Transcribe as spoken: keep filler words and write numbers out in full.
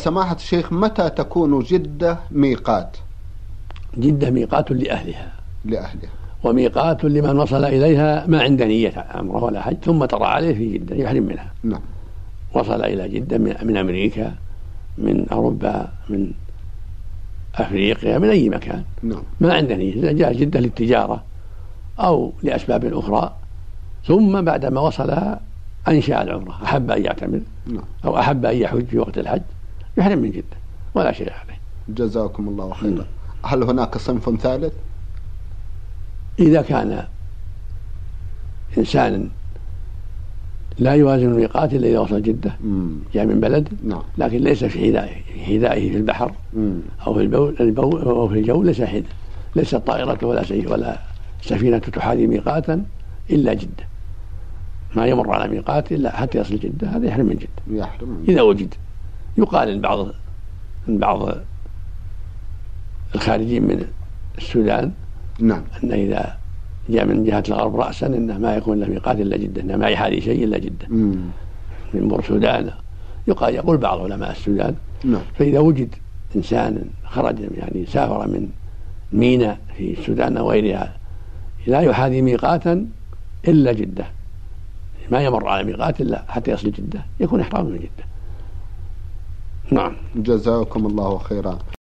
سماحة الشيخ، متى تكون جدة ميقات؟ جدة ميقات لأهلها لأهلها وميقات لمن وصل إليها ما عنده نية عمره ولا حج ثم طرأ عليه في جدة يحرم منها. نعم. وصل إلى جدة من أمريكا، من أوروبا، من أفريقيا، من أي مكان. نعم. ما عنده نية، إذا جاء جدة للتجارة أو لأسباب أخرى ثم بعدما وصلها أنشأ العمرة، أحب أن يعتمر نعم. أو أحب أن يحج في وقت الحج يحرم من جدة ولا شيء عليه. جزاكم الله خيرا. هل هناك صنف ثالث؟ إذا كان إنسان لا يوازن الميقات إلا إذا وصل جدة، جاء من بلد نعم. لكن ليس في حذائه حذائه في البحر مم. أو في البول, البول أو في الجو، ليس حذاء، ليست طائرة ولا سي ولا سفينة تحاذي ميقاتا إلا جدة، ما يمر على ميقات إلا حتى يصل جدة، هذا يحرم من جدة. يحرم من إذا وجد. يقال إن بعض إن بعض الخارجين من السودان نعم. أن إذا جاء من جهة الغرب رأسا إنه ما يكون له ميقات إلا جدة، إنه ما يحاذي شيء إلا جدة. مم. من مر السودان يقال يقول بعض علماء السودان. نعم. فإذا وجد إنسان خرج يعني سافر من ميناء في السودان أو غيرها لا يحاذي ميقاتا إلا جدة، ما يمر على ميقات إلا حتى يصل جدة، يكون إحرامه من جدة. نعم. جزاكم الله خيرا.